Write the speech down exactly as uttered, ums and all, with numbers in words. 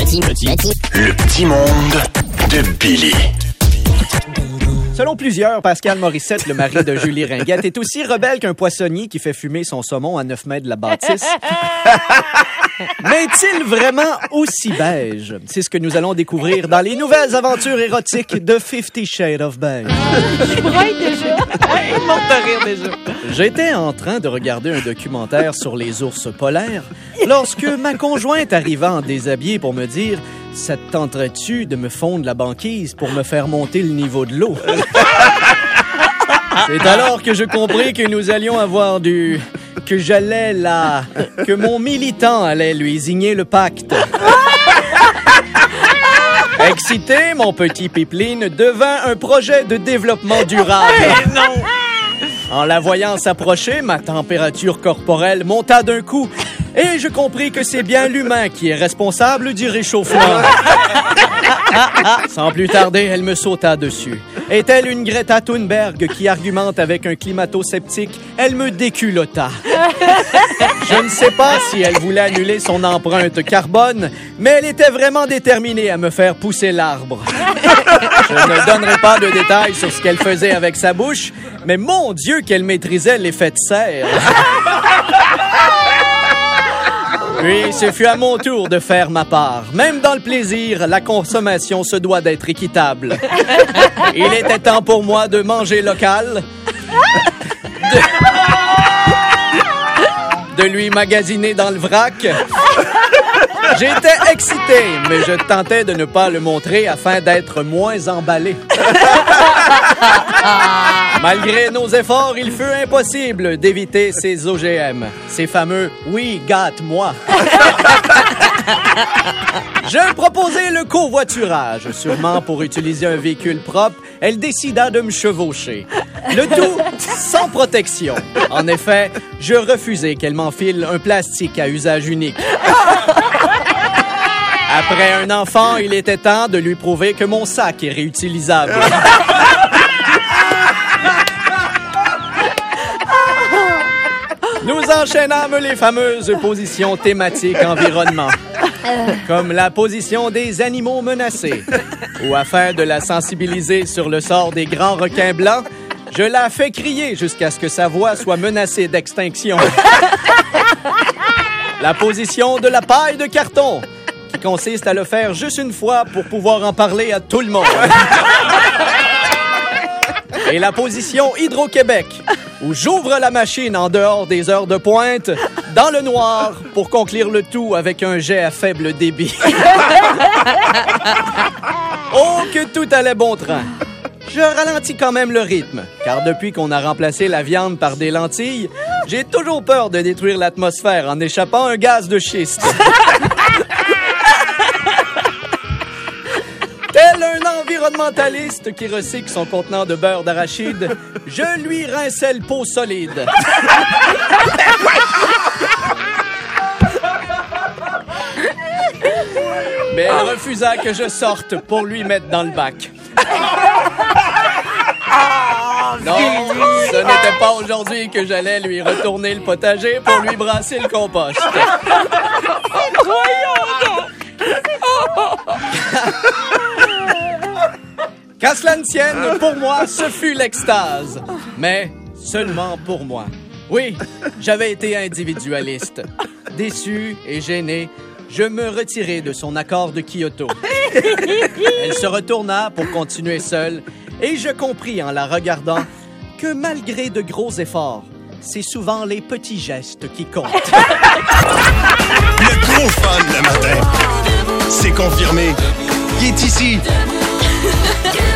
petit, petit, petit. Le petit monde de Billy. Selon plusieurs, Pascal Morissette, le mari de Julie Ringuette, est aussi rebelle qu'un poissonnier qui fait fumer son saumon à neuf mètres de la bâtisse. Mais est-il vraiment aussi beige? C'est ce que nous allons découvrir dans les nouvelles aventures érotiques de Fifty Shades of Beige. Je braille déjà. Morte de rire déjà. J'étais en train de regarder un documentaire sur les ours polaires lorsque ma conjointe arriva en déshabillé pour me dire « Ça te tenterait-tu de me fondre la banquise pour me faire monter le niveau de l'eau? » C'est alors que je compris que nous allions avoir du... que j'allais là... que mon militant allait lui signer le pacte. Excité, mon petit pipeline devint un projet de développement durable. Hey, non! En la voyant s'approcher, ma température corporelle monta d'un coup et je compris que c'est bien l'humain qui est responsable du réchauffement. Sans plus tarder, elle me sauta dessus. Est-elle une Greta Thunberg qui argumente avec un climato-sceptique? Elle me déculotta. Je ne sais pas si elle voulait annuler son empreinte carbone, mais elle était vraiment déterminée à me faire pousser l'arbre. Je ne donnerai pas de détails sur ce qu'elle faisait avec sa bouche, mais mon Dieu qu'elle maîtrisait l'effet de serre. Puis, ce fut à mon tour de faire ma part. Même dans le plaisir, la consommation se doit d'être équitable. Il était temps pour moi de manger local, de, de lui magasiner dans le vrac. J'étais excité, mais je tentais de ne pas le montrer afin d'être moins emballé. Malgré nos efforts, il fut impossible d'éviter ces O G M, ces fameux « oui, gâte-moi ». Je proposai le covoiturage, sûrement pour utiliser un véhicule propre. Elle décida de me chevaucher. Le tout sans protection. En effet, je refusai qu'elle m'enfile un plastique à usage unique. Après un enfant, il était temps de lui prouver que mon sac est réutilisable. Nous enchaînâmes les fameuses positions thématiques environnement, comme la position des animaux menacés, où afin de la sensibiliser sur le sort des grands requins blancs, je la fais crier jusqu'à ce que sa voix soit menacée d'extinction. La position de la paille de carton, qui consiste à le faire juste une fois pour pouvoir en parler à tout le monde. Et la position Hydro-Québec, où j'ouvre la machine en dehors des heures de pointe, dans le noir, pour conclure le tout avec un jet à faible débit. Oh, que tout allait bon train. Je ralentis quand même le rythme, car depuis qu'on a remplacé la viande par des lentilles, j'ai toujours peur de détruire l'atmosphère en échappant un gaz de schiste. Tel un environnementaliste qui recycle son contenant de beurre d'arachide, je lui rinçais le pot solide. Mais elle refusa que je sorte pour lui mettre dans le bac. Non, ce n'était pas aujourd'hui que j'allais lui retourner le potager pour lui brasser le compost. Qu'à cela ne tienne, pour moi, ce fut l'extase. Mais seulement pour moi. Oui, j'avais été individualiste. Déçu et gêné, je me retirai de son accord de Kyoto. Elle se retourna pour continuer seule et je compris en la regardant que malgré de gros efforts, c'est souvent les petits gestes qui comptent. Le gros fun le matin. C'est confirmé. Il est ici.